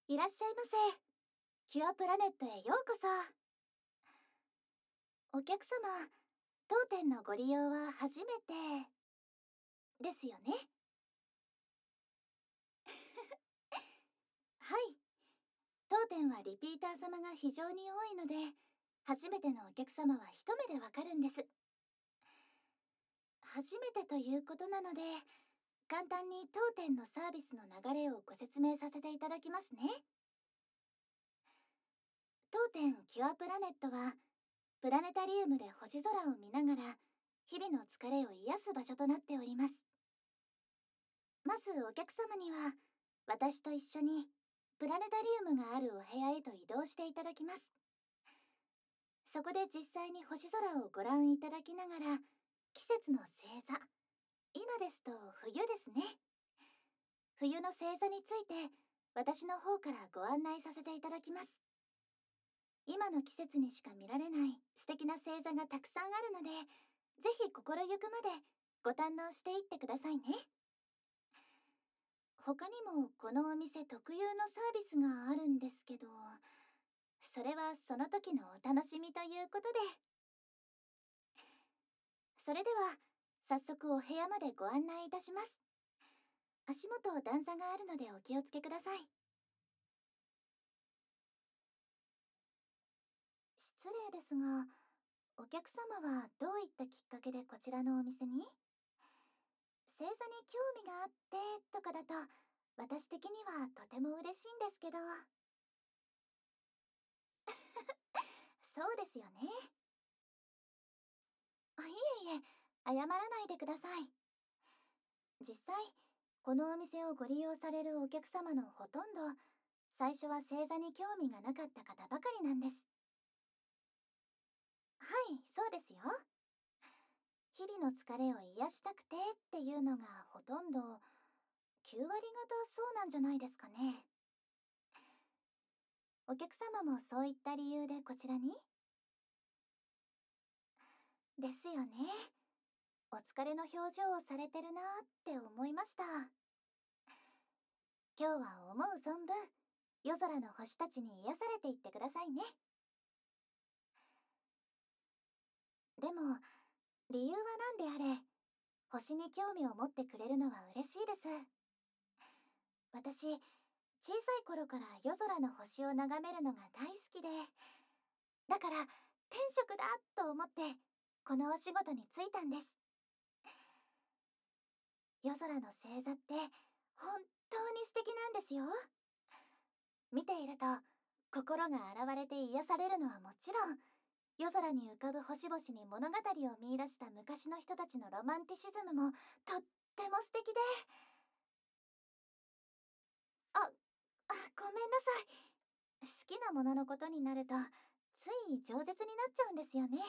いらっしゃいませ。キュアプラネットへようこそ。お客様、当店のご利用は初めてですよね。はい。当店はリピーター様が非常に多いので、初めてのお客様は一目でわかるんです。初めてということなので、簡単に当店のサービスの流れをご説明させていただきますね。当店キュアプラネットは、プラネタリウムで星空を見ながら、日々の疲れを癒す場所となっております。まずお客様には、私と一緒にプラネタリウムがあるお部屋へと移動していただきます。そこで実際に星空をご覧いただきながら、季節の星座、今ですと冬ですね。冬の星座について私の方からご案内させていただきます。今の季節にしか見られない素敵な星座がたくさんあるので、ぜひ心ゆくまでご堪能していってくださいね。他にもこのお店特有のサービスがあるんですけど、それはその時のお楽しみということで。それでは早速お部屋までご案内いたします。足元段差があるのでお気をつけください。失礼ですが、お客様はどういったきっかけでこちらのお店に？星座に興味があってとかだと、私的にはとても嬉しいんですけど。そうですよね。いえいえ、謝らないでください。実際、このお店をご利用されるお客様のほとんど、最初は星座に興味がなかった方ばかりなんです。はい、そうですよ。日々の疲れを癒したくてっていうのがほとんど、9割方そうなんじゃないですかね。お客様もそういった理由でこちらに？ですよね。お疲れの表情をされてるなって思いました。今日は思う存分、夜空の星たちに癒されていってくださいね。でも、理由は何であれ、星に興味を持ってくれるのは嬉しいです。私、小さい頃から夜空の星を眺めるのが大好きで、だから天職だと思って、このお仕事に就いたんです。夜空の星座って本当に素敵なんですよ。見ていると心が洗われて癒されるのはもちろん、夜空に浮かぶ星々に物語を見出した昔の人たちのロマンティシズムもとっても素敵で。あ、ごめんなさい。好きなもののことになるとつい饒舌になっちゃうんですよね。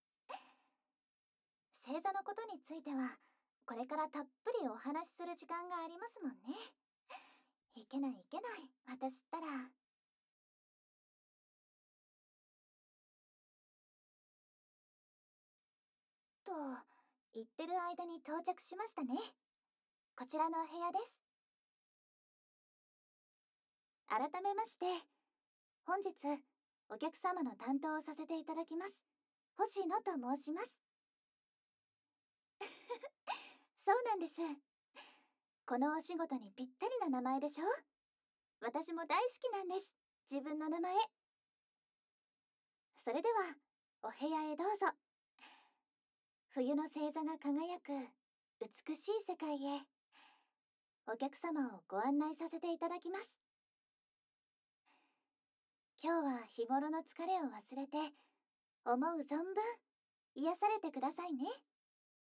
星座のことについてはこれからたっぷりお話しする時間がありますもんね。いけないいけない、私ったら。と言ってる間に到着しましたね。こちらのお部屋です。改めまして、本日お客様の担当をさせていただきます星野と申します。そうなんです。このお仕事にぴったりな名前でしょ？私も大好きなんです、自分の名前。それではお部屋へどうぞ。冬の星座が輝く美しい世界へお客様をご案内させていただきます。今日は日頃の疲れを忘れて思う存分癒されてくださいね。